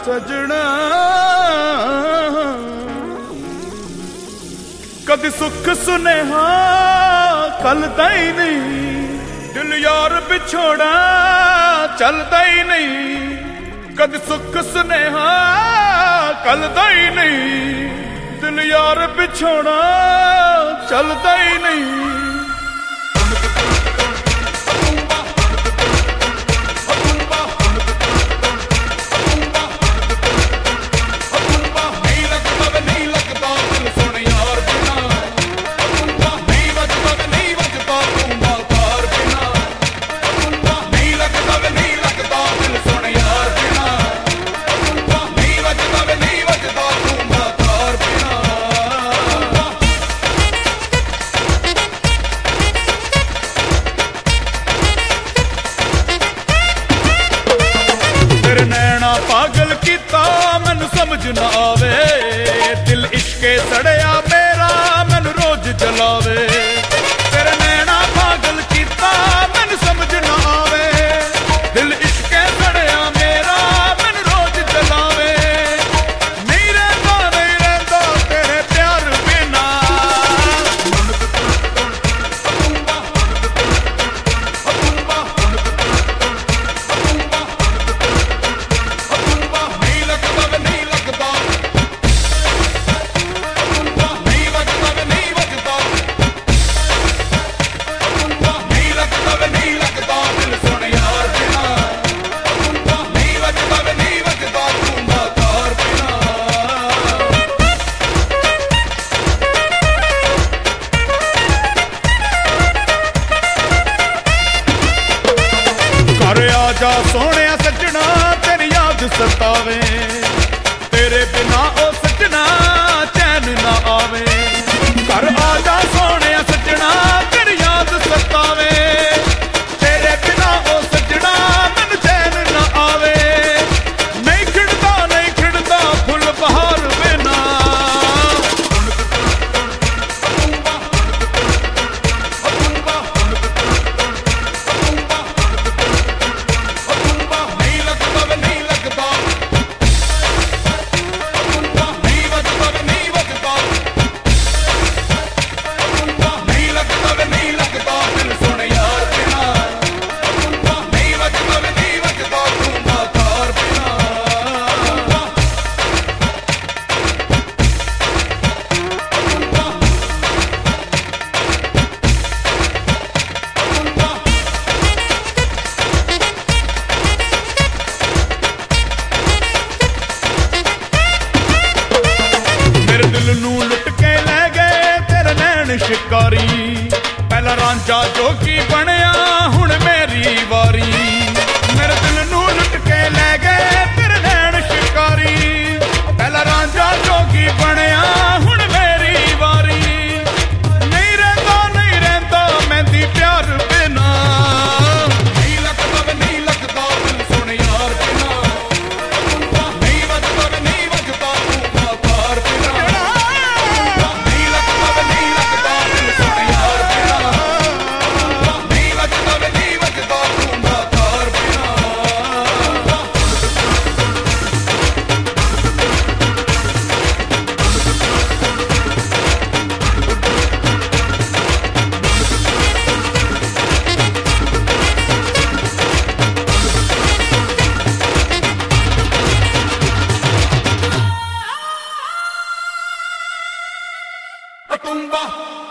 सजना कदी सुख सुनेहा कलदा ही नहीं, दिल यार बिछोड़ा चलदा ही नहीं। कदी सुख सुनेहा कलदा ही नहीं, दिल यार बिछोड़ा चलदा ही नहीं। पागल कीता मैनू समझ ना आवे, दिल इश्के सड़िया मेरा मैनू रोज जलावे। तेरे नैना पागल कीता मैनू समझ ना आवे, दिल इश्के सड़िया मेरा मैनू रोज जलावे। नहीं रहता तेरे प्यार बिना, जा सोने सजना तेरी याद सतावे, तेरे बिना ओ सजना चैन ना आवे। घर आजा सोने सजना तेरी याद सतावे, तेरे बिना ओ सजना मैनू चैन ना आवे। नहीं खिड़दा फुल बहार बिना, शिकारी पहला रांझा जोगी बनया हुण मेरी वारी। मेरे दिल नू लुट के लै गए तेरे नैन शिकारी, पहला रांझा जोगी बनया हुण मेरी वारी। नहीं रहता मेंदी प्यार बिना, नहीं लगदा दिल सुन यार बिना, नहीं वजदा तू बाजार बिना। Tumba